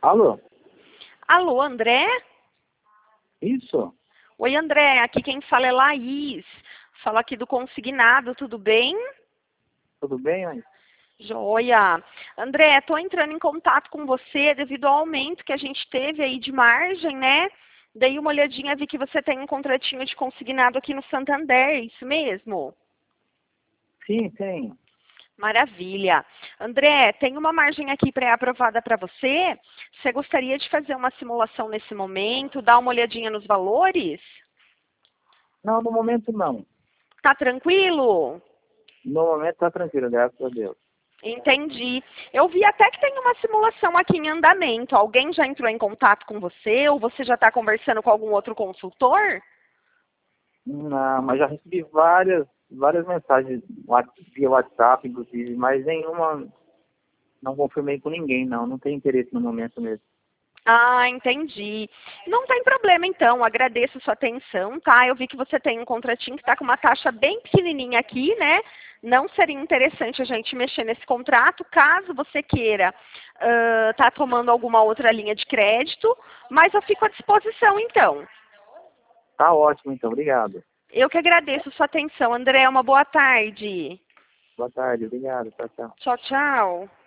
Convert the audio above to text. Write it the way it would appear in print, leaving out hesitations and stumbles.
Alô? Alô, André? Isso? Oi, André. Aqui quem fala é Laís. Falo aqui do Consignado, tudo bem? Tudo bem, mãe? Joia. André, estou entrando em contato com você devido ao aumento que a gente teve aí de margem, né? Dei uma olhadinha, vi que você tem um contratinho de consignado aqui no Santander, é isso mesmo? Sim, tem. Maravilha. André, tem uma margem aqui pré-aprovada para você. Você gostaria de fazer uma simulação nesse momento, dar uma olhadinha nos valores? Não, no momento não. Tá tranquilo? No momento tá tranquilo, graças a Deus. Entendi. Eu vi até que tem uma simulação aqui em andamento. Alguém já entrou em contato com você ou você já está conversando com algum outro consultor? Não, mas já recebi várias mensagens via WhatsApp, inclusive, mas nenhuma não confirmei com ninguém, não. Não tem interesse no momento mesmo. Ah, entendi. Não tem problema, então. Agradeço a sua atenção, tá? Eu vi que você tem um contratinho que está com uma taxa bem pequenininha aqui, né? Não seria interessante a gente mexer nesse contrato, caso você queira tá tomando alguma outra linha de crédito, mas eu fico à disposição, então. Tá ótimo, então. Obrigado. Eu que agradeço a sua atenção, André. Uma boa tarde. Boa tarde. Obrigado. Tchau, tchau. Tchau, tchau.